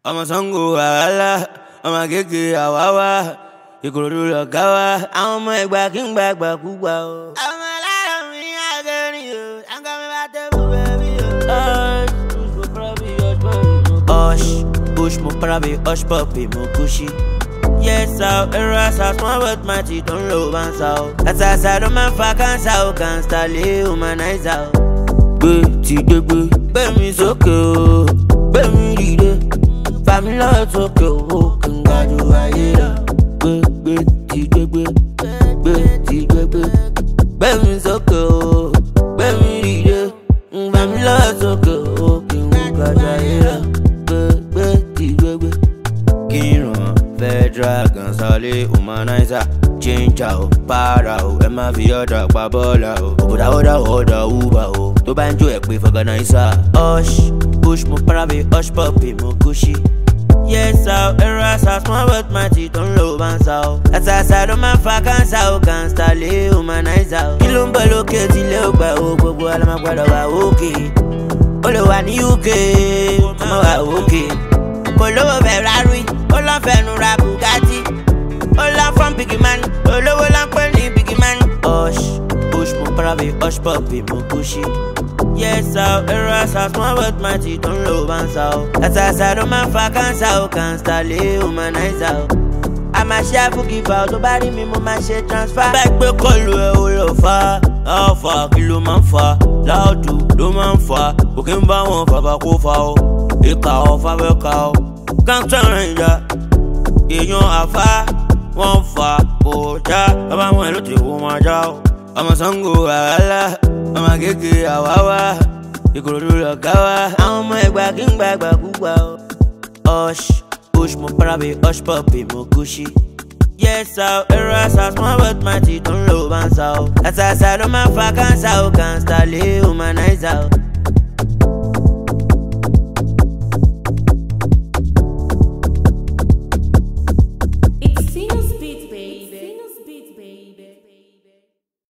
Ọmọ Ṣàngó wàhálà, ọmọ Agége àwáwá, Ìkòròdú lọ̀gá wa, àwọn ọmọ Ẹ̀gbá kí ń gba àgbàkúgbà o. Ọmọ aláàrọ̀ mi àgẹ́rin o, àǹkọ́ mi bá tẹ́bù bẹ́bí o. Push mo prabi, hush puppy, mo cushy. Yes, how errors are small but mighty, don't love and sow. That's a side of my fucking sow, can't start humanize out. Ti gbegbe, gbẹ̀mí sókè o, gbẹ̀mí dìde. Fàmí lọ́wọ́ sókè o, kí n ga ju ayé lọ. Gbé ti gbegbe, gbé ti gbegbe. Gbẹ̀mí sókè o, gbẹ̀mí dìde. Fàmí lọ́wọ́ sókè o, kí n ga ju ayé lọ. Gbé ti gbegbe. Kí n ràn Federal Gonzale humanizer. Change o, para o, ẹ má fi ọ̀dà pa bọ́ọ̀là o. Òbòdà ọ̀dà Uber o, tó bá ń jó ẹ̀ pé fọ̀gànáísà. Push mo parabe, hush puppy, mo cushy. Yes, how errors are small but mighty, don't love and sow. That's a side of my fucking sow, can't start humanizer. Kí ló ń bọ̀ lókè tí ilé ò gbà o, gbogbo alámọ̀ gbọ́dọ̀ wà òkè. Ó lè wà ní UK, ọmọ wà òkè. Kò lówó Ferrari, ó lọ́ fẹnu ra Bugatti. Ó lọ́ fún big man, olówó lọ́ pé ní big man. Push mo parabe, hush puppy, mo cushy. Yes, how errors are small but mighty, don't love and sow. That's a side of my fucking sow, can't start humanize out. I'm a chef who give out, nobody me mo ma ṣe transfer. Back pé kọlu ẹ o lọ fa, alpha kí ló máa ń fa, láòdù ló máa ń fa, kò kí n bá wọn bàbá kó fa o, ìka ọ fábẹ́ ka o. Gangster Ranger, èèyàn àfa, wọ́n fa kò já, bàbá wọn ló ti wọ́n máa já o. Ọmọ Ṣàngó wàhálà, ọmọ Agége àwáwá, Ìkòròdú lọ̀gá wa, àwọn ọmọ Ẹ̀gbá kí ń gba àgbàkúgbà o. Push mo parabe, hush puppy, mo cushy. Yes, how errors are small but mighty, don't love and sow. That's a side of my fucking sow, can't start humanize out.